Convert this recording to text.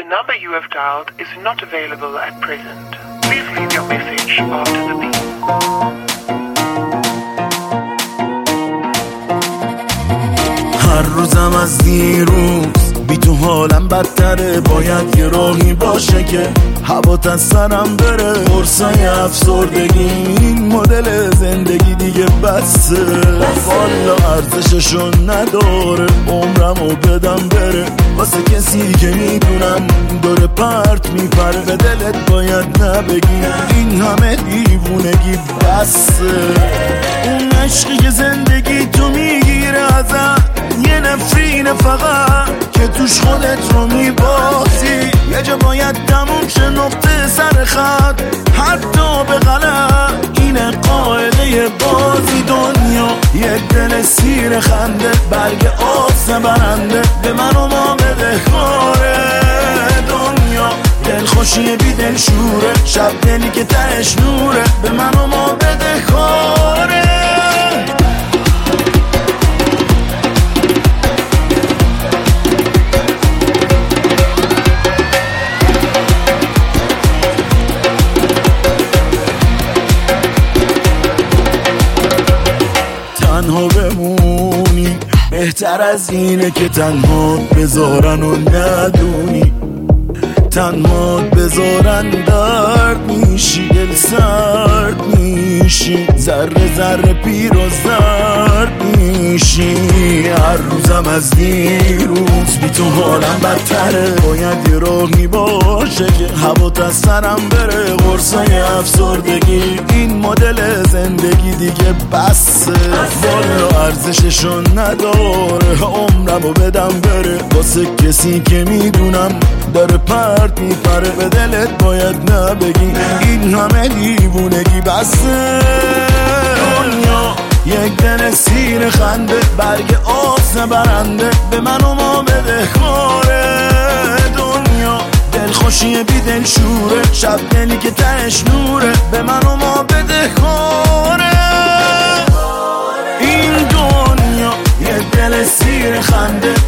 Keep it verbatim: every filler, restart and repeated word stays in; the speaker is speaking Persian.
number you have dialed is not available at present. Please leave your message after the beep. هر روزم از دیروز بی تو حالم بدتره، باید یه راهی باشه که هوات از سرم بره. قرصای افسردگی این مدل زندگی دیگه بسه، والا ارزششو نداره عمرمو بدم بره واسه کسی که میدونم داره پرت میپره. به دلت باید نبگی این همه دیوونگی بسه. اون عشقی که زندگی تو میگیره ازم یه نفرینه فقط که توش خودت رو میبازی. یه جا باید تموم شه نقطه سر خط، حتی به غلط اینه قاعده بازی. دنیا یه دل سیر خنده، برگ آس برنده به من و ما بده کاره. دنیا دل خوشی بی دل شوره، شب دلی که تهش نوره به من و ما بده کاره. تنها بمونی بهتر از اینه که تنها بذارن و ندونی. تنها بذارن درد میشی، دل سرد میشی، ذره ذره پیر و زرد میشی. هر روزم از دیروز بی تو حالم بدتره، باید یه راهی باشه که هوات از سرم بره. قرصای افسردگی این مدل زندگی دیگه بسه، والا ارزششو نداره عمرمو بدم بره واسه کسی که میدونم داره پرت میپره. به دلت باید نبگی این همه دیوونگی بسه. دنیا یک دل سیر خنده، برگ آس برنده به من و ما بده کاره. دنیا دل خوشی بی دل شوره، شب دلی که تهش نوره به من و ما بده کاره. این دنیا یک دل سیر خنده،